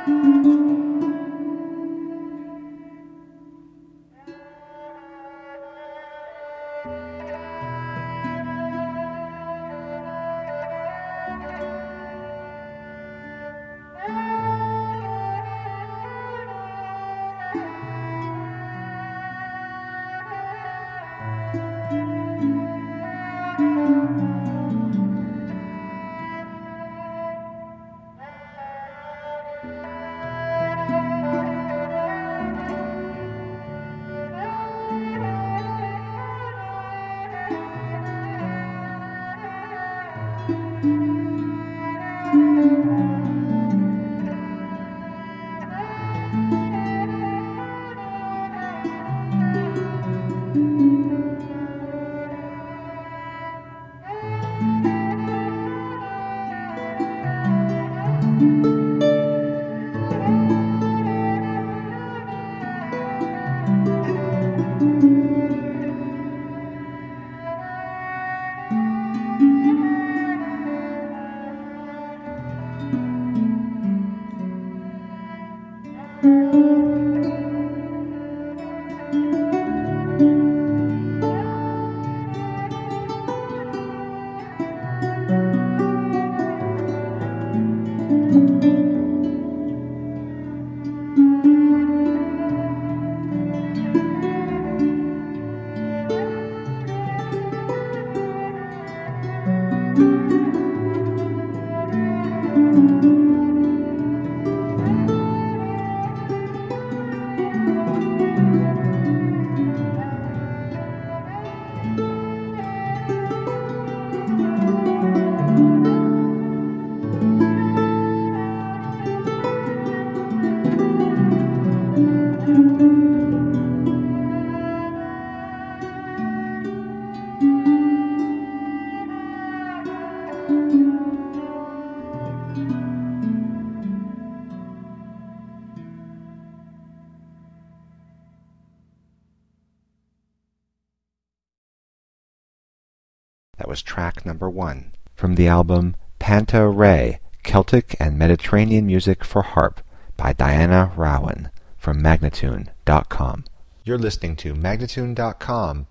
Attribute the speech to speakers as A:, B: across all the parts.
A: That was track number 1 from the album Panta Rhei, Celtic and Mediterranean Music for Harp by Diana Rowan from Magnatune.com. You're listening to Magnatune.com.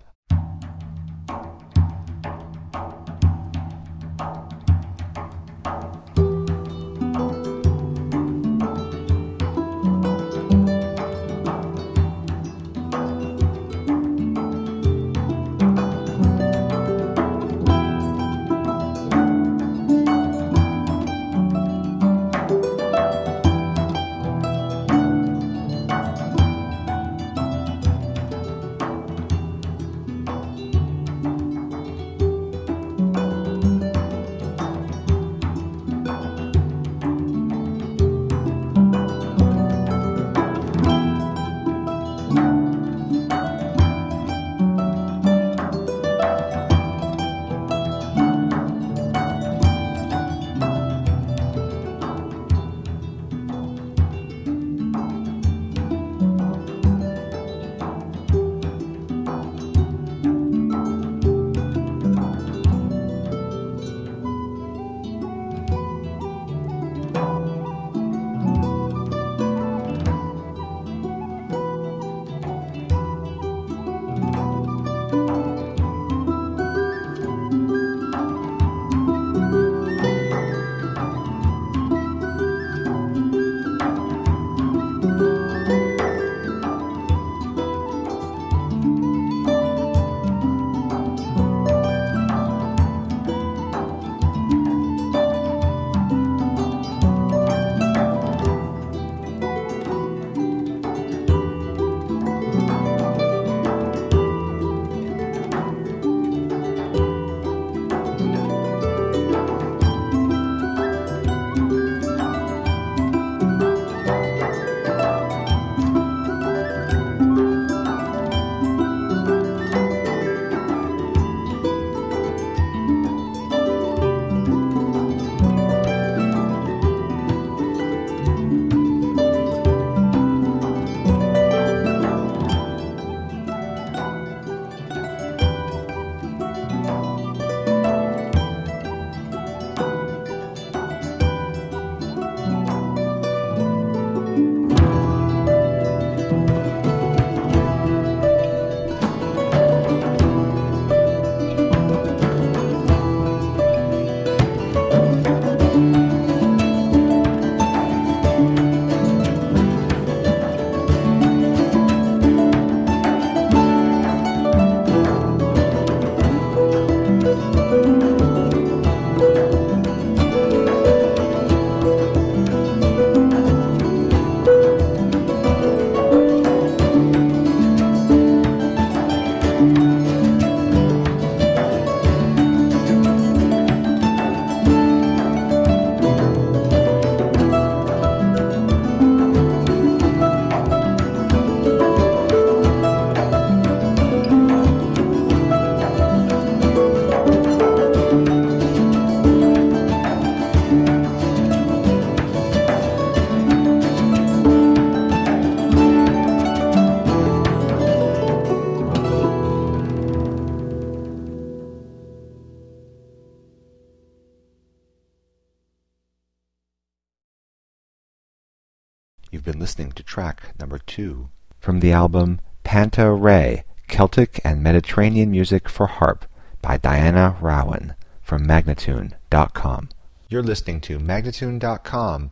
A: been listening to track number 2 from the album Panta Rhei, Celtic and Mediterranean Music for Harp by Diana Rowan from Magnatune.com. You're listening to Magnatune.com.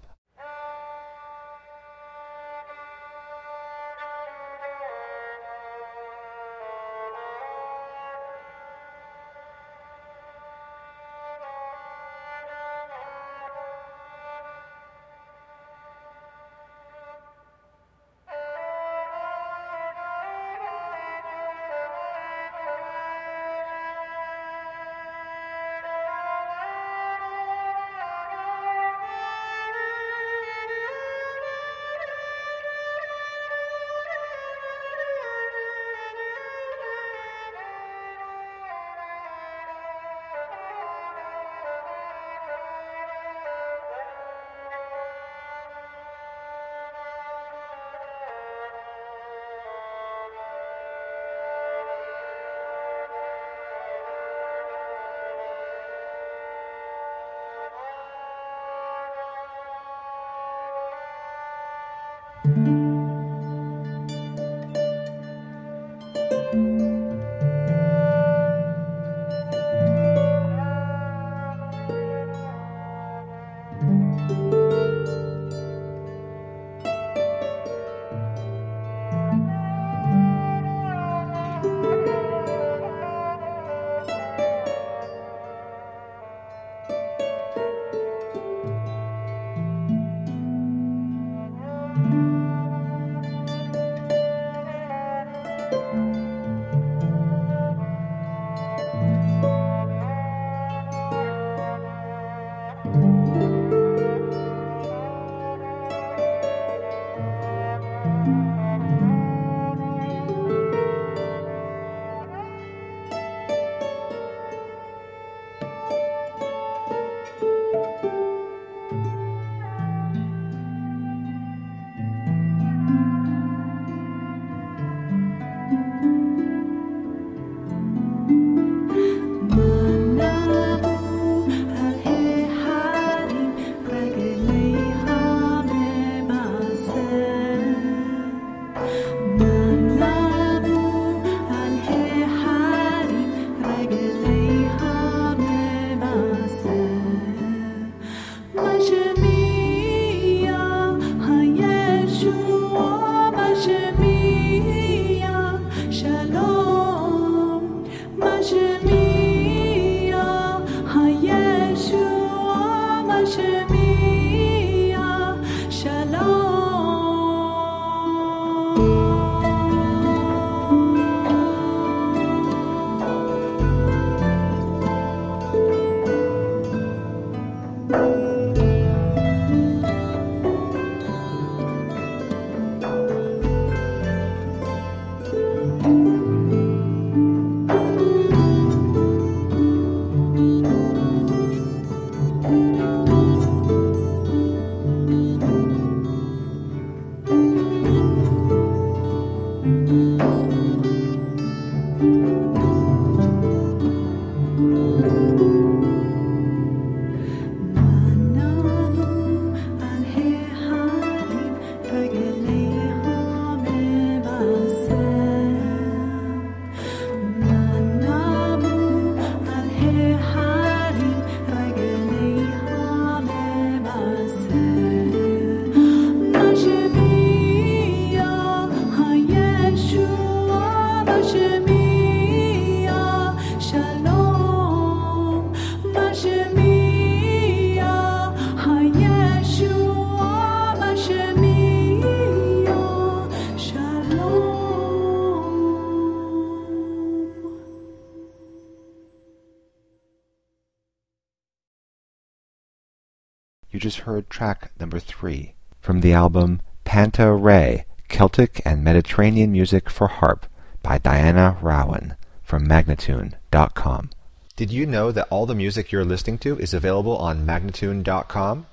A: You just heard track number 3 from the album Panta Rhei, Celtic and Mediterranean Music for Harp by Diana Rowan from Magnatune.com. Did you know that all the music you're listening to is available on Magnatune.com?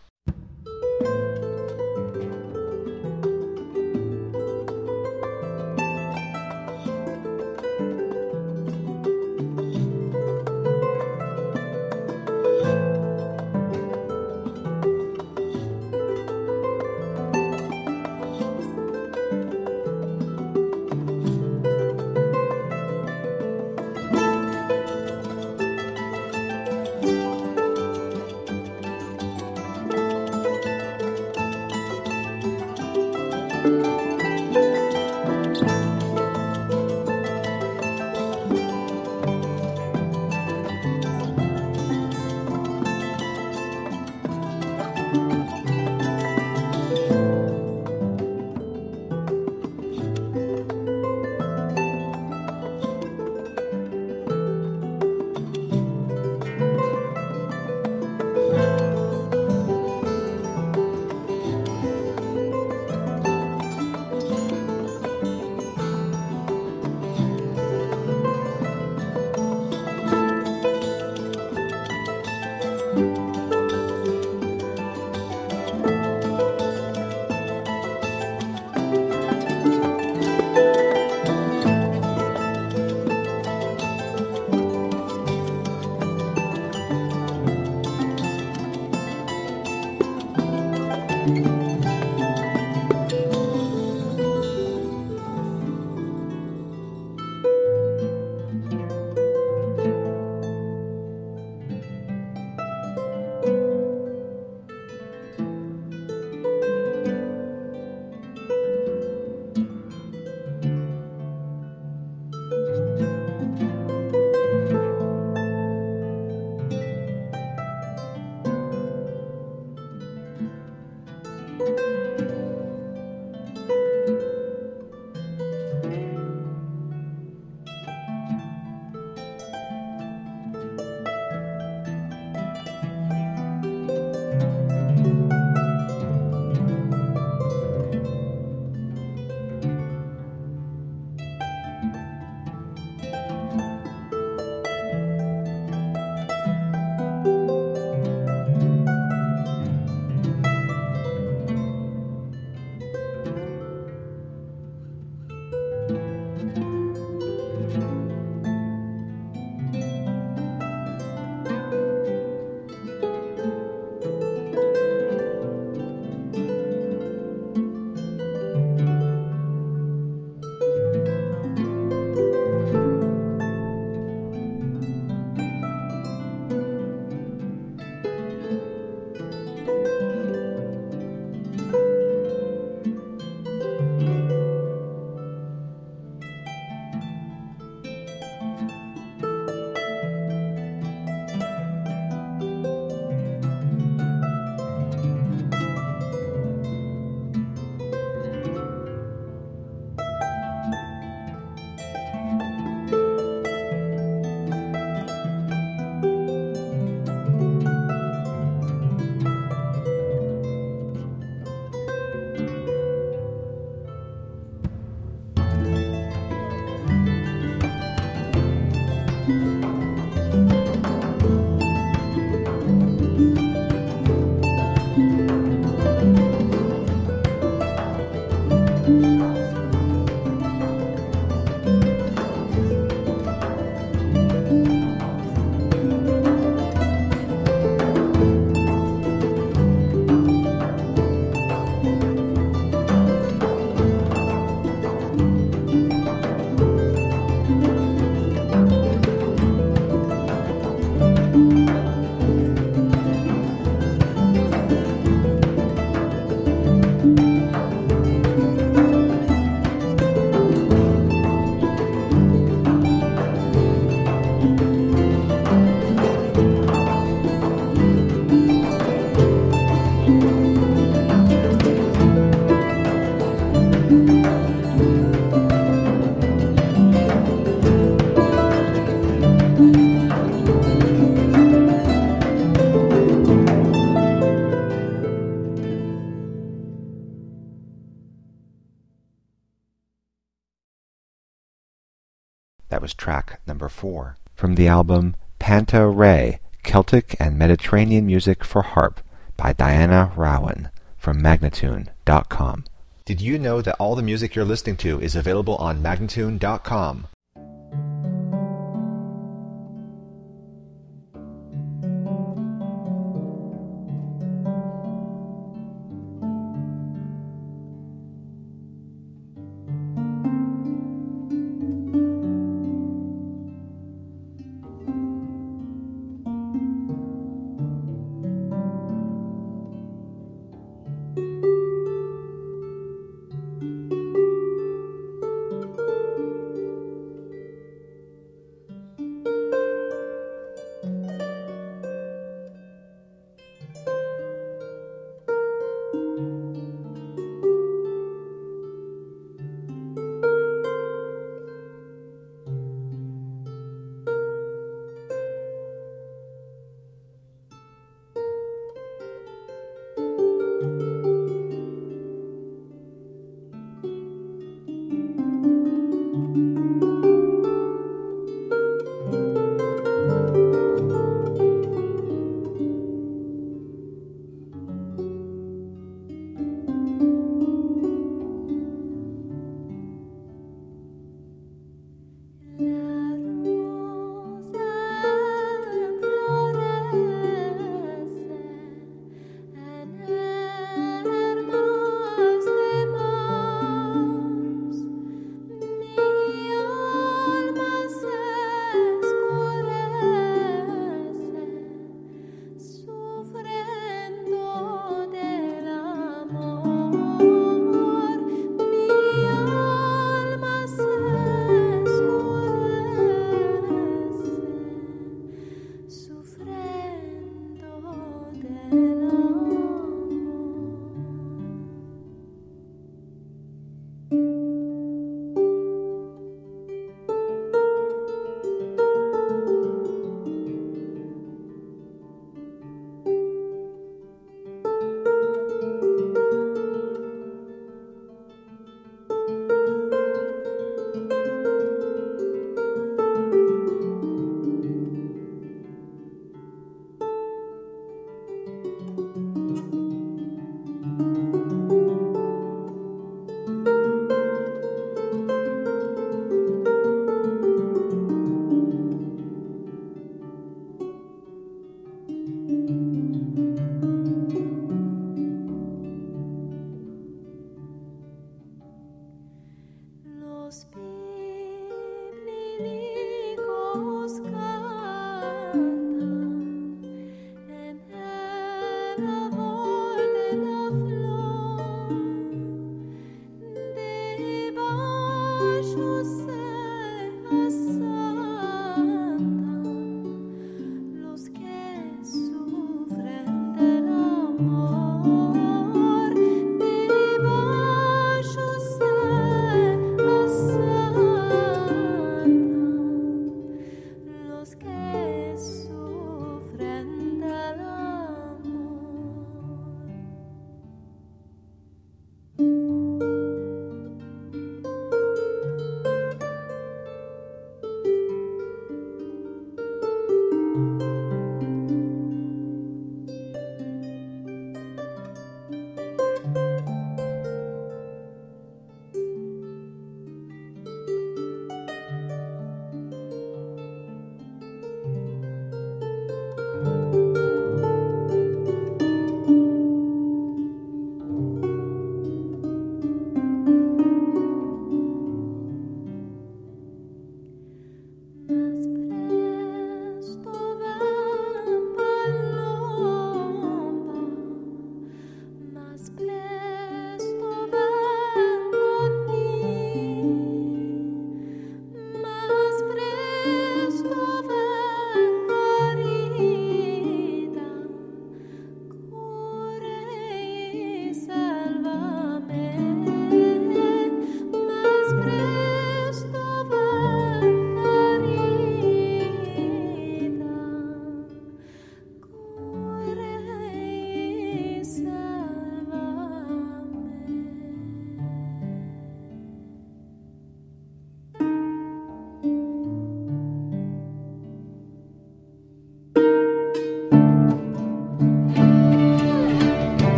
A: That was track number 4 from the album Panta Rhei, Celtic and Mediterranean Music for Harp by Diana Rowan from Magnatune.com. Did you know that all the music you're listening to is available on Magnatune.com?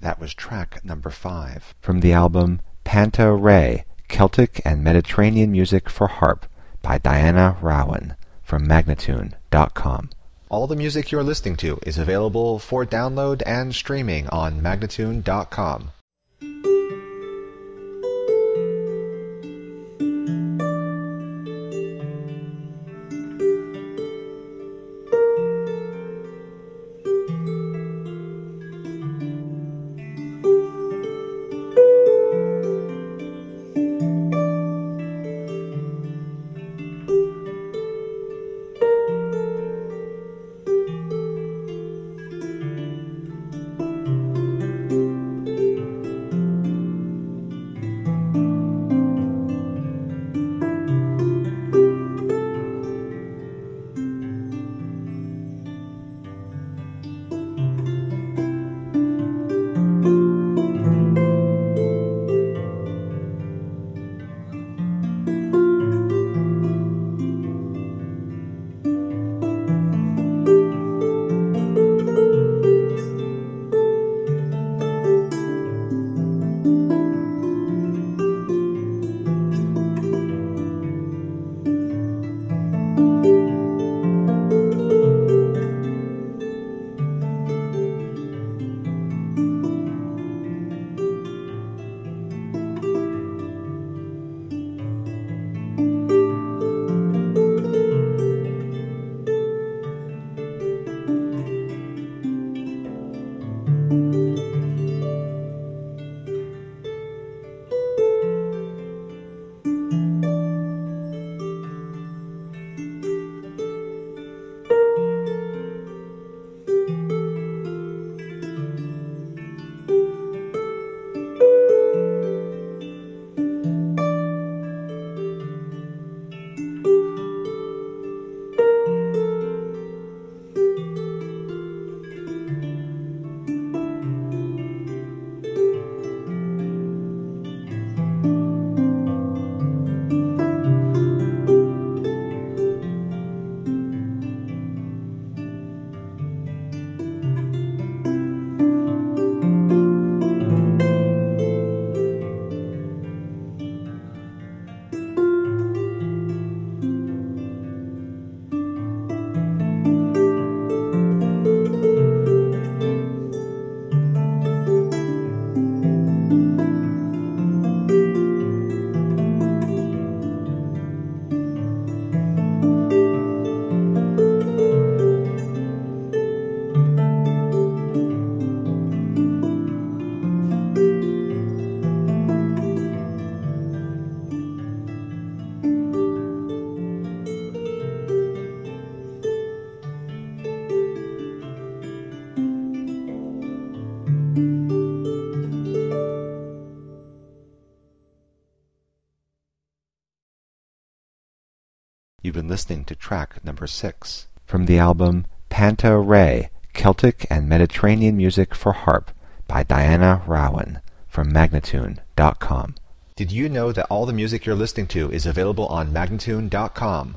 A: That was track number 5 from the album Panta Rhei, Celtic and Mediterranean Music for Harp by Diana Rowan from Magnatune.com. All the music you're listening to is available for download and streaming on Magnatune.com. You've been listening to track number 6 from the album Panta Rhei, Celtic and Mediterranean Music for Harp by Diana Rowan from Magnatune.com. Did you know that all the music you're listening to is available on Magnatune.com?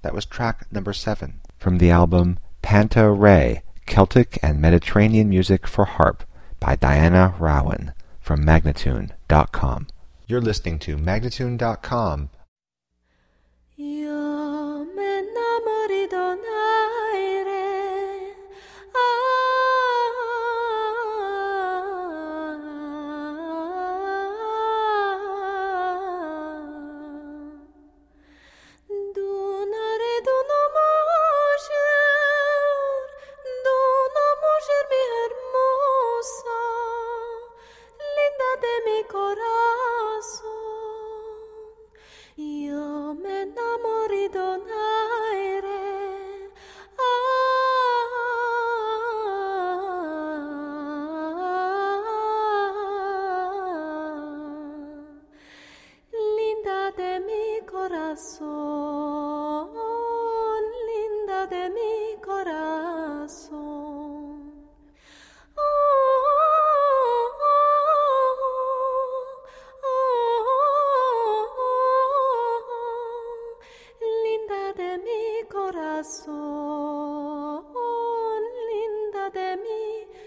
A: That was track number 7 from the album Panta Rhei, Celtic and Mediterranean Music for Harp by Diana Rowan from Magnatune.com. You're listening to Magnatune.com.
B: Io me innamori donaire Donare donamojer mi hermosa, linda de mi corazón. Io me innamori donaire linda de mi corazón, linda de mi corazón. Linda de mi corazón, linda de mi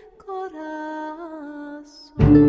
B: corazón.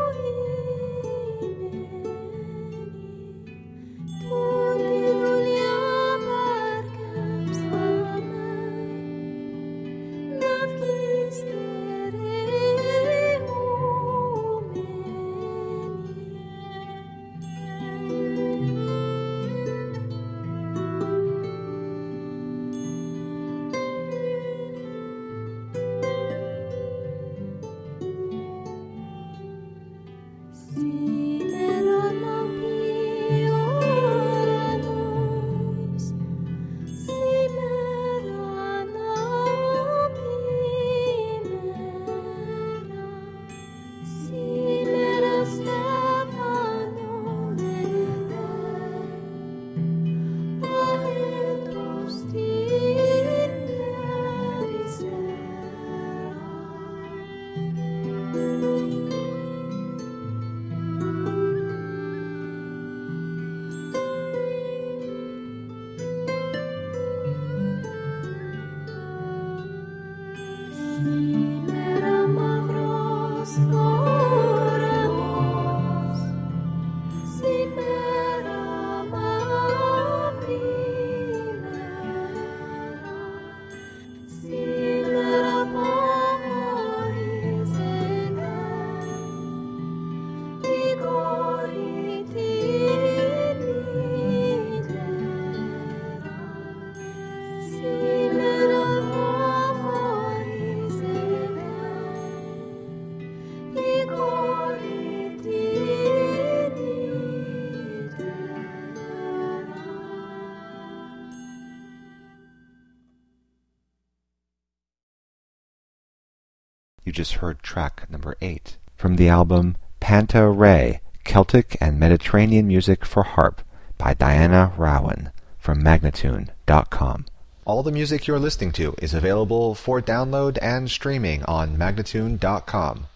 B: Tutti
A: You just heard track number 8 from the album Panta Rhei, Celtic and Mediterranean Music for Harp by Diana Rowan from Magnatune.com. All the music you're listening to is available for download and streaming on Magnatune.com.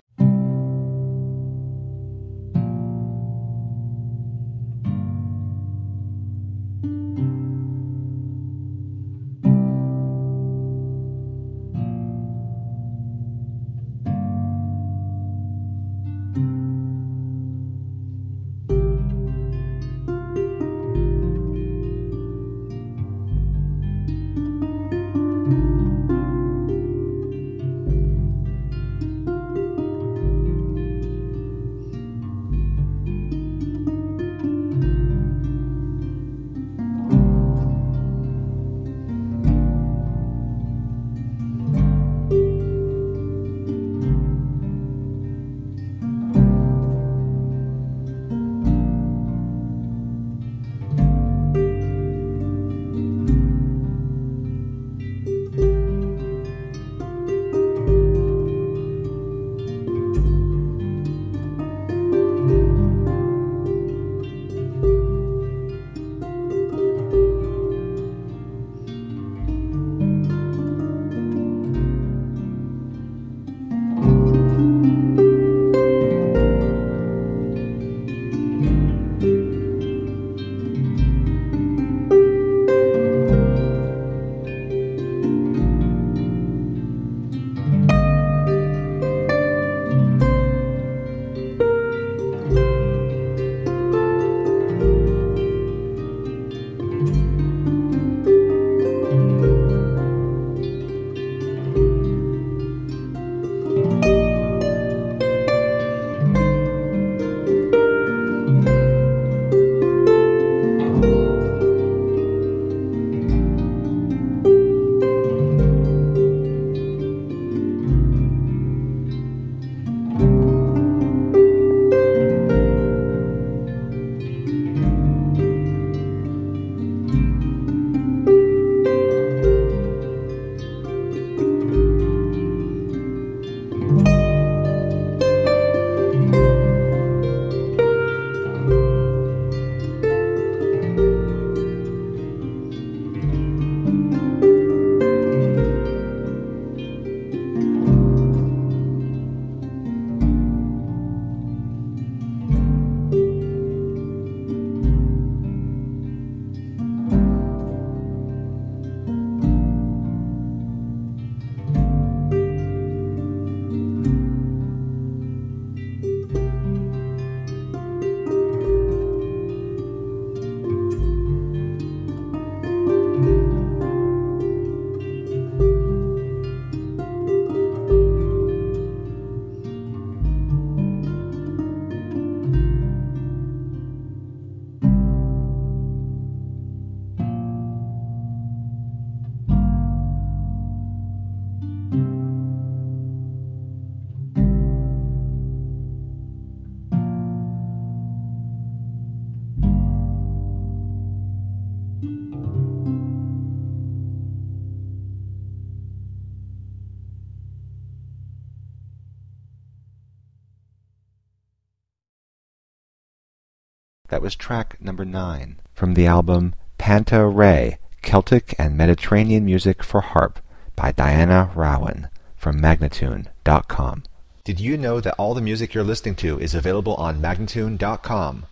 A: That was track number 9 from the album Panta Rhei, Celtic and Mediterranean Music for Harp by Diana Rowan from Magnatune.com. Did you know that all the music you're listening to is available on Magnatune.com?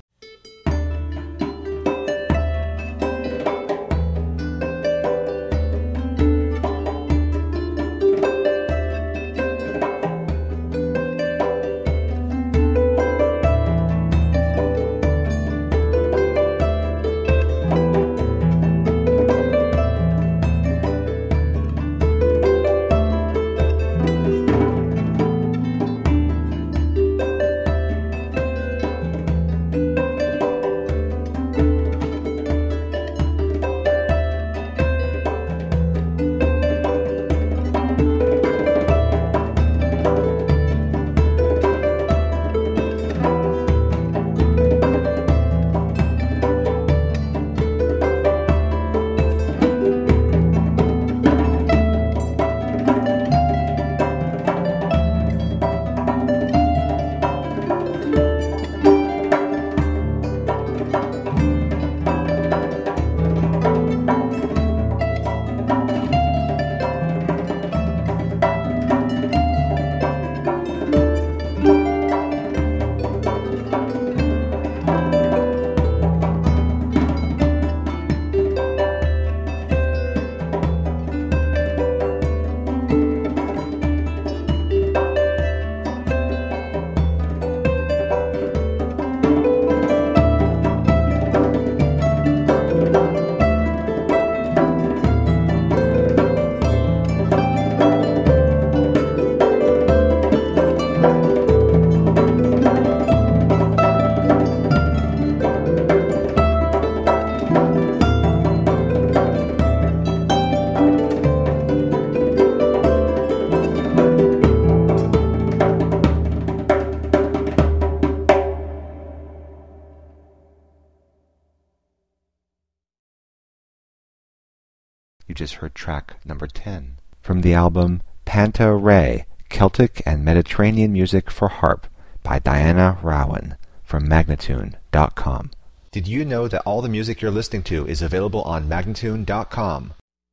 A: You just heard track number 10 from the album Panta Rhei, Celtic and Mediterranean Music for Harp by Diana Rowan from Magnatune.com. Did you know that all the music you're listening to is available on Magnatune.com?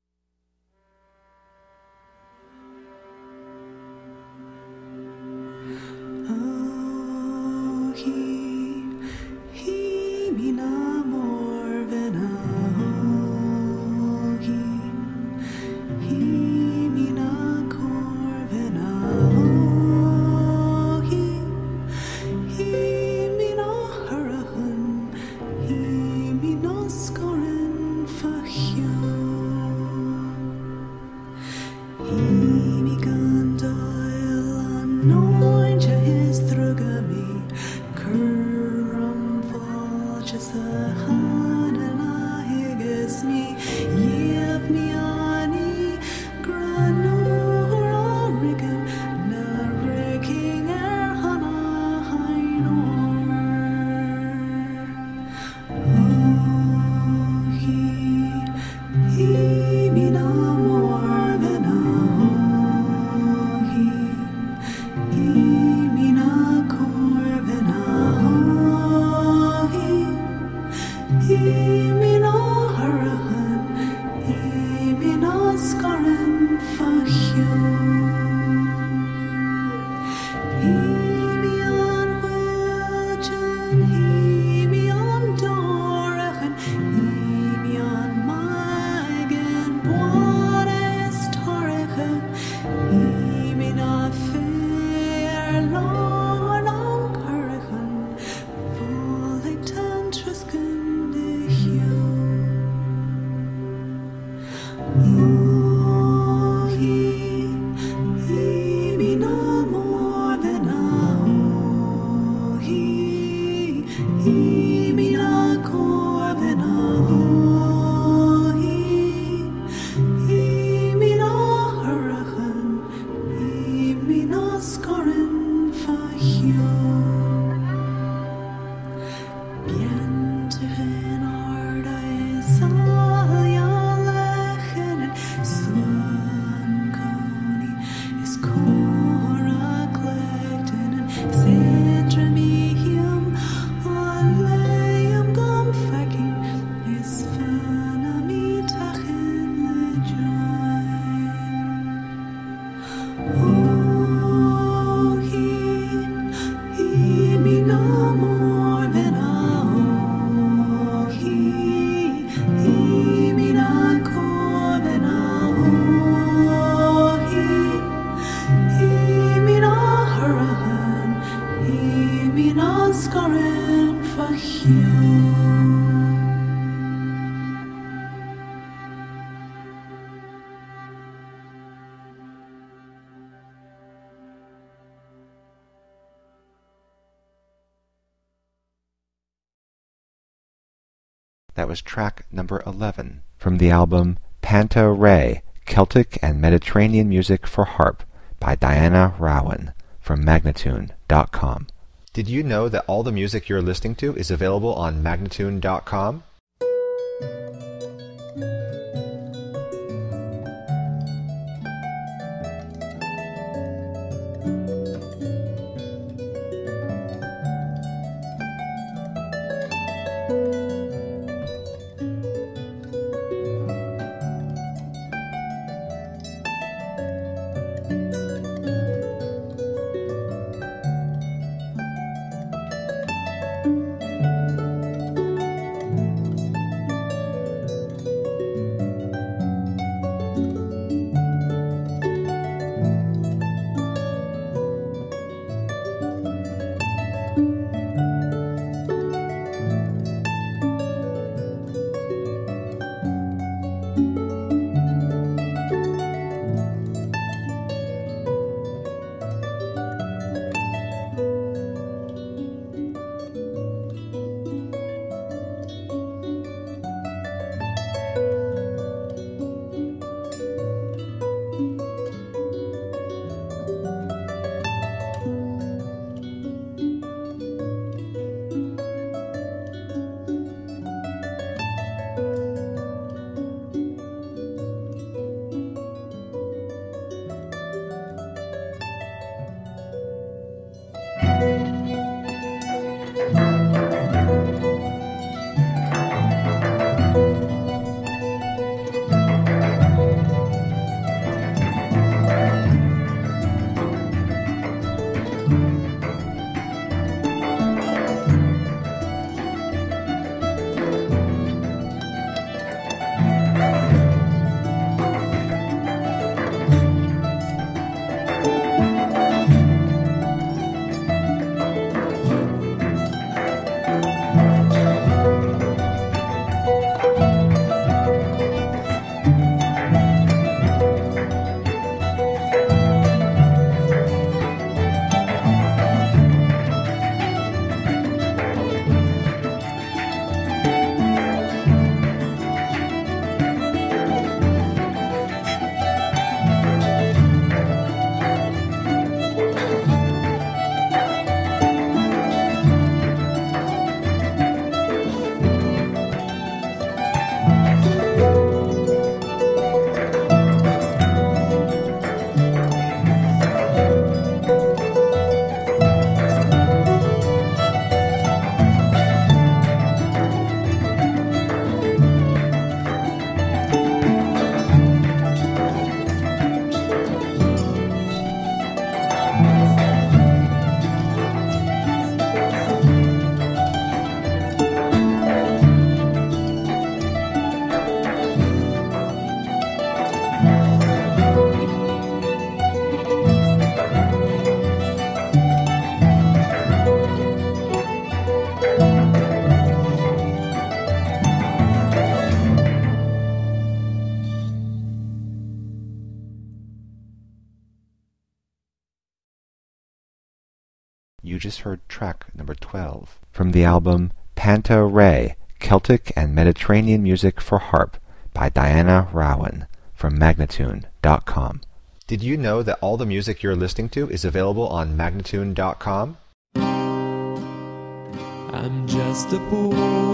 A: That was track number 11 from the album Panta Rhei, Celtic and Mediterranean Music for Harp by Diana Rowan from Magnatune.com. Did you know that all the music you're listening to is available on Magnatune.com? You just heard track number 12 from the album Panta Rhei, Celtic and Mediterranean Music for Harp by Diana Rowan from Magnatune.com. Did you know that all the music you're listening to is available on Magnatune.com?
C: I'm just a poor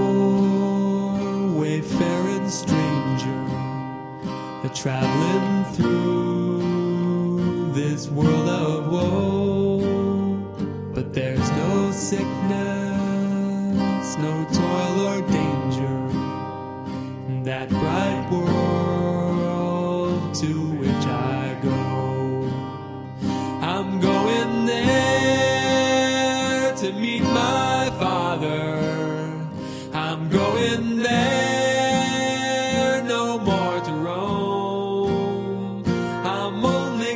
C: wayfaring stranger, traveling through this world of woe. But there's no sickness, no toil or danger in that bright world to which I go. I'm going there to meet my Father. I'm going there, no more to roam. I'm only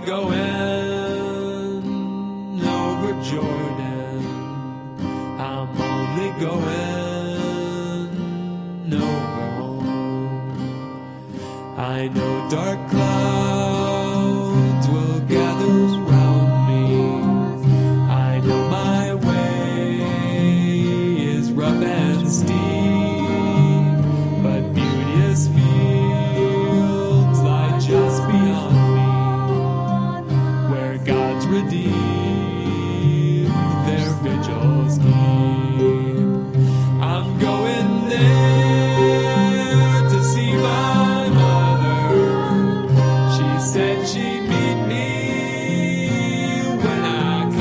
C: going over Jordan. I'm only going over home. I know dark clouds will gather round me. I know my way is rough and steep, but beauteous fields lie just beyond me, where God's redeemed their vigils keep. I'm going there to see my mother. She said she'd meet me when I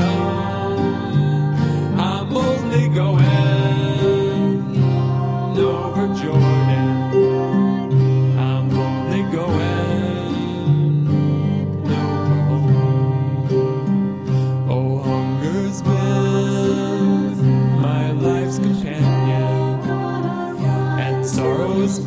C: come. I'm only going over Jordan. I'm only going over home. Oh, hunger's been my life's companion, and sorrow's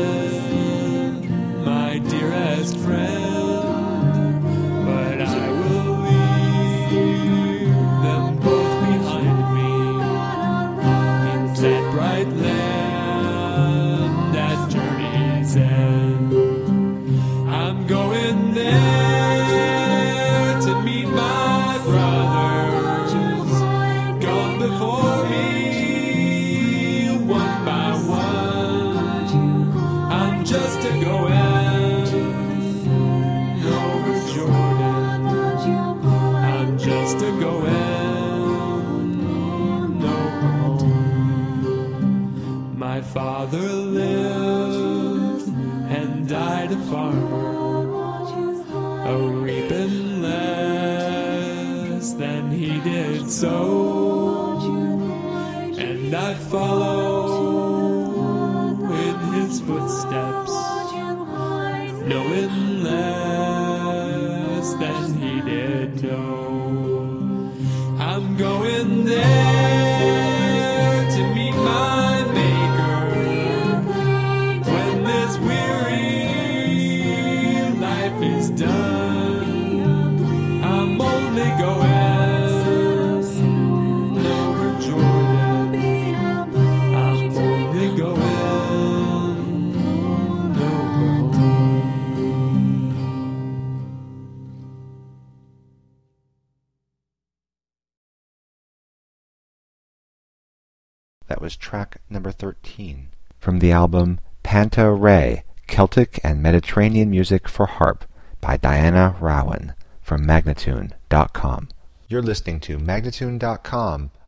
C: been my dearest friend. But I will leave them both behind me in that bright land at journey's end. I'm going there to meet my brothers, gone before me, one by one. I'm just a going over Jordan. I'm just a going over home. My father lived and died a farmer, a reaping less than he did sow, and I follow in his footsteps, knowing less than he did know. I'm going there to meet my Maker when this weary life is done. I'm only going over Jordan. I'm only going over home.
A: That was track number 13 from the album Panta Rhei, Celtic and Mediterranean Music for Harp by Diana Rowan from Magnatune.com. You're listening to Magnatune.com